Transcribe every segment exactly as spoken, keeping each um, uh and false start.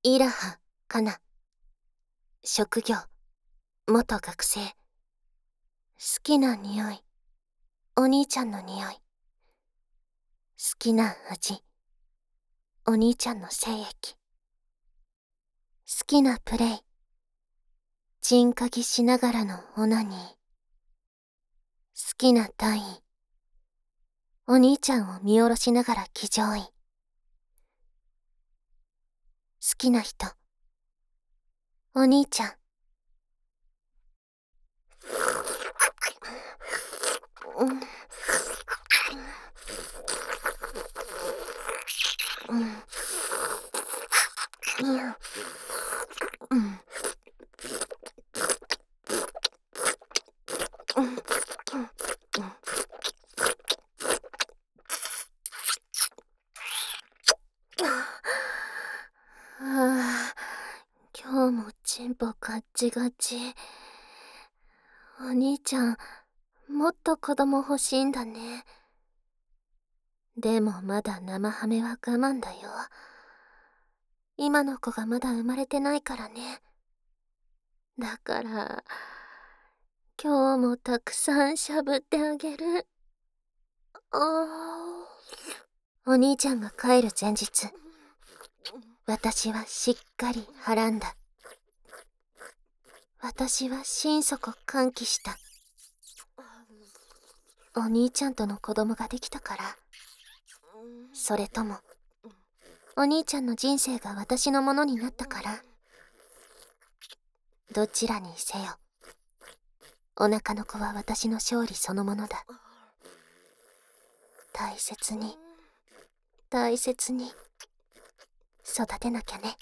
イラハかな。職業元学生。好きな匂いお兄ちゃんの匂い。好きな味お兄ちゃんの精液。好きなプレイチンカギしながらのオナニー。好きな単位お兄ちゃんを見下ろしながら騎乗位。好きな人お兄ちゃん。うんうんうんああ、今日もチンポガッチガチ。お兄ちゃん、もっと子供欲しいんだね。でもまだ生ハメは我慢だよ。今の子がまだ生まれてないからね。だから、今日もたくさんしゃぶってあげる。ああ。お兄ちゃんが帰る前日、私はしっかりはらんだ。私は心底歓喜した。お兄ちゃんとの子供ができたから、それともお兄ちゃんの人生が私のものになったから。どちらにせよ、お腹の子は私の勝利そのものだ。大切に大切に育てなきゃね。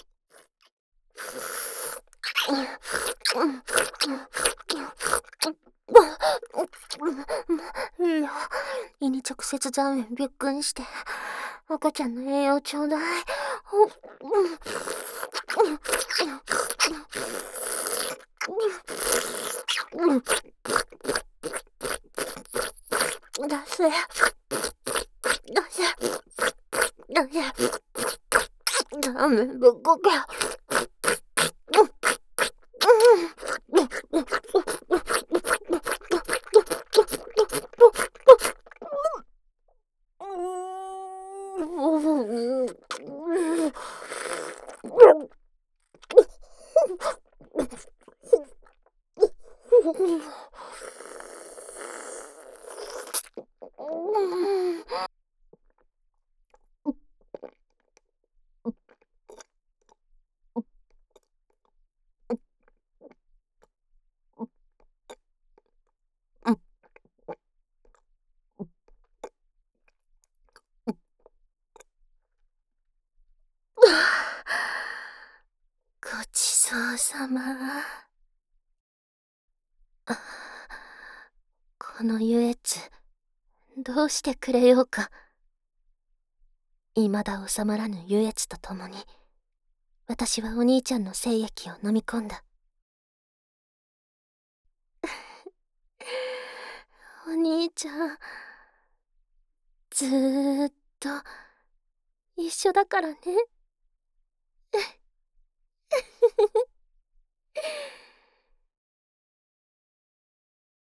いいよ、胃に直接残円びっくりして赤ちゃんの栄養ちょうだい。出せ出せ出せダメどこか。ごちそうさま。この優越どうしてくれようか。未だ収まらぬ優越とともに、私はお兄ちゃんの精液を飲み込んだ。お兄ちゃん、ずーっと一緒だからね。